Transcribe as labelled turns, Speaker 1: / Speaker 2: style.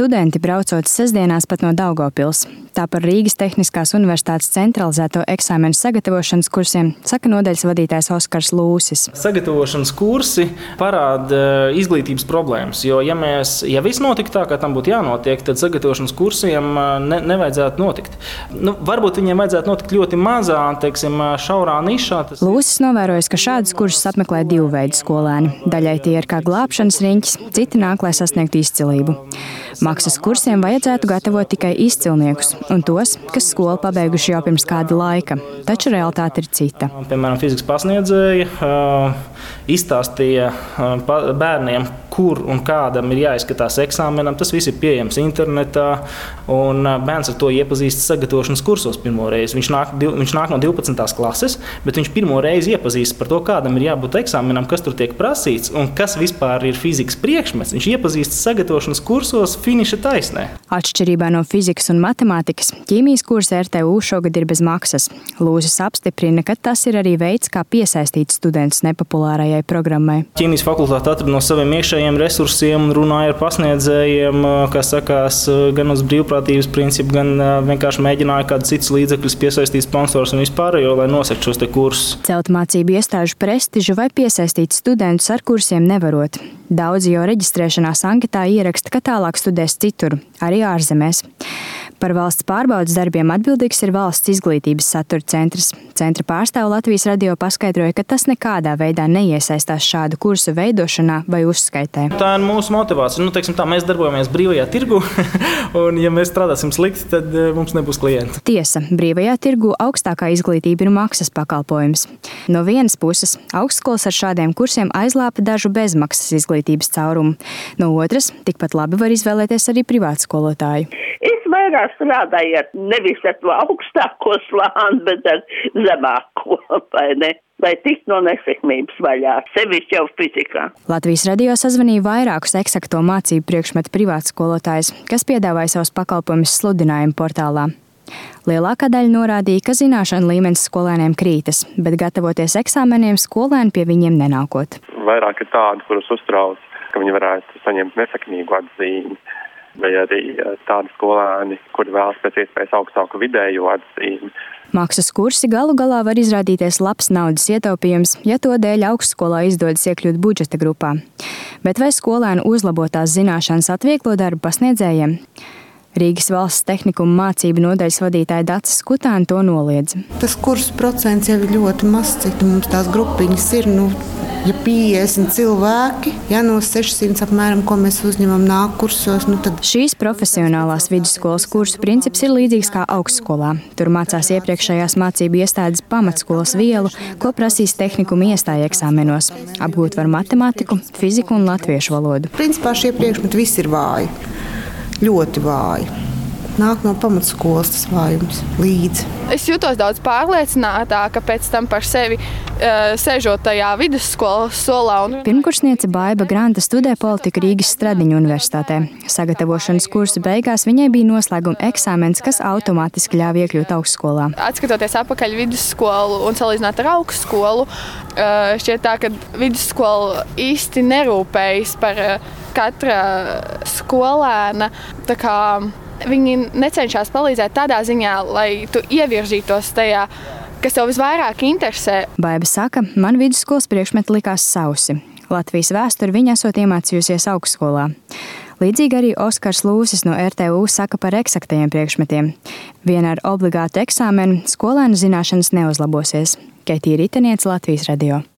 Speaker 1: studenti braucot sestdienās pat no Daugavpils. Tā par Rīgas Tehniskās universitātes centralizēto eksāmenu sagatavošanas kursiem saka nodaļas vadītājs Oskars Lūsis.
Speaker 2: Sagatavošanas kursi parāda izglītības problēmas, jo ja viss notika tā, kā tam būtu jānotiek, tad sagatavošanas kursiem nevajadzētu notikt. Varbūt viņiem vajadzētu notikt ļoti mazā, šaurā nišā.
Speaker 1: Lūsis novērojis, ka šādus kursus apmeklē divu veidu skolēni. Daļai tie ir kā glābšanas riņķis, citi nāk, lai sasniegtu izcilību. Maksas kursiem vajadzētu gatavot tikai izcilniekus un tos, kas skolu pabeiguši jau pirms kāda laika, taču realitāte ir cita.
Speaker 2: Piemēram, fizikas pasniedzēja izstāstīja bērniem, kur un kādam ir jāizskatās eksāmenam. Tas viss ir pieejams internetā, un bērns ar to iepazīstas sagatavošanas kursos pirmo reizi. Viņš nāk no 12. klases, bet viņš pirmo reizi iepazīstas par to, kādam ir jābūt eksāmenam, kas tur tiek prasīts un kas vispār ir fizikas priekšmets. Viņš iepazīstas sagatavošanas kursos finiša taisnē.
Speaker 1: Atšķirībā no fizikas un matemātikas, ķīmijas kursi RTU šogad ir bez maksas. Lūsis apstiprina, ka tas ir arī veids, kā piesaistīt studentus nepopulārajai programmai.
Speaker 2: Ķīmijas fakultāte atrada no saviem iekšējiem resursiem un runāja ar pasniedzējiem, kas sakās gan uz brīvprātības principu, gan vienkārši mēģināja kādus citus līdzekļus piesaistīt sponsors un vispārējo, lai nosakt šos te kursus.
Speaker 1: Celt mācību iestāžu prestižu vai piesaistīt studentus ar kursiem nevarot. Daudzi jau reģistrēšanās anketā ieraksta, ka tālāk studēs citur, arī ārzemēs. Par valsts pārbaudes darbiem atbildīgs ir Valsts izglītības satura centrs. Centra pārstāve Latvijas radio paskaidroja, ka tas nekādā veidā neiesaistās šādu kursu veidošanā vai uzskaitē.
Speaker 2: Tā ir mūsu motivācija. Mēs darbojamies brīvajā tirgu, un ja mēs strādāsim slikti, tad mums nebūs klienti.
Speaker 1: Tiesa, brīvajā tirgu augstākā izglītība ir maksas pakalpojums. No vienas puses, augstskolas ar šādiem kursiem aizlāpa dažu bezmaksas izglītības caurumu. No otras, tikpat labi var izvēlēties arī privātskolotāju.
Speaker 3: Es vairāk strādāju nevis ar to augstāko slāni, bet ar zemāko, vai ne? Lai tikt no nesekmības vaļā, sevišķi jau fizikā.
Speaker 1: Latvijas radio sazvanīja vairākus eksakto mācību priekšmetu privātskolotājus, kas piedāvāja savus pakalpojumus sludinājumu portālā. Lielākā daļa norādīja, ka zināšanu līmenis skolēniem krītas, bet gatavoties eksāmeniem skolēni pie viņiem nenākot.
Speaker 4: Vairāk ir tādi, kurus uztrauc, ka viņi varētu saņemt nesekmīgu atzīmi, vai arī tādi skolēni, kuri vēlas pēc iespējas augstāku vidējo atzīmi.
Speaker 1: Maksas kursi galu galā var izrādīties labs naudas ietaupījums, ja to dēļ augstskolā izdodas iekļūt budžeta grupā. Bet vai skolēnu uzlabotās zināšanas atvieglo darbu pasniedzējiem? Rīgas valsts tehnikuma mācību nodaļas vadītāja Dace Skutāne to noliedz.
Speaker 5: Tas kursu procents jau ir ļoti mazs, cik mums tās grupiņas ir. Ja 50 cilvēki, no 600 apmēram, ko mēs uzņemam nāk kursos, tad...
Speaker 1: Šīs profesionālās vidusskolas kursu princips ir līdzīgs kā augstskolā. Tur mācās iepriekšējās mācību iestādes pamatskolas vielu, ko prasīs tehnikuma iestāja eksāmenos. Apgūt var matemātiku, fiziku un latviešu valodu.
Speaker 5: Principā šie priekšmeti visi ir vāji. Ļoti vāji. Nāk no pamatskolas tas vājums līdzi.
Speaker 6: Es jūtos daudz pārliecinātāka pēc tam par sevi, sēžot tajā vidusskolas solā.
Speaker 1: Pirmkursniece Baiba Granta studē politiku Rīgas Stradiņu universitātē. Sagatavošanas kursu beigās viņai bija noslēguma eksāmens, kas automātiski ļāva iekļūt augstskolā.
Speaker 6: Atskatoties atpakaļ vidusskolu un salīdzināt ar augstskolu, šķiet tā, ka vidusskola īsti nerūpējas par katra skolēna. Tā kā viņi necenšas palīdzēt tādā ziņā, lai tu ievirzītos tajā, kas tev visvairāk interesē.
Speaker 1: Baiba saka, man vidusskolas priekšmeti likās sausi. Latvijas vēsturi viņa esot iemācījusies augstskolā. Līdzīgi arī Oskars Lūsis no RTU saka par eksaktajiem priekšmetiem. Vien ar obligātu eksāmenu skolēnu zināšanas neuzlabosies. Keitija Riteniece, Latvijas radio.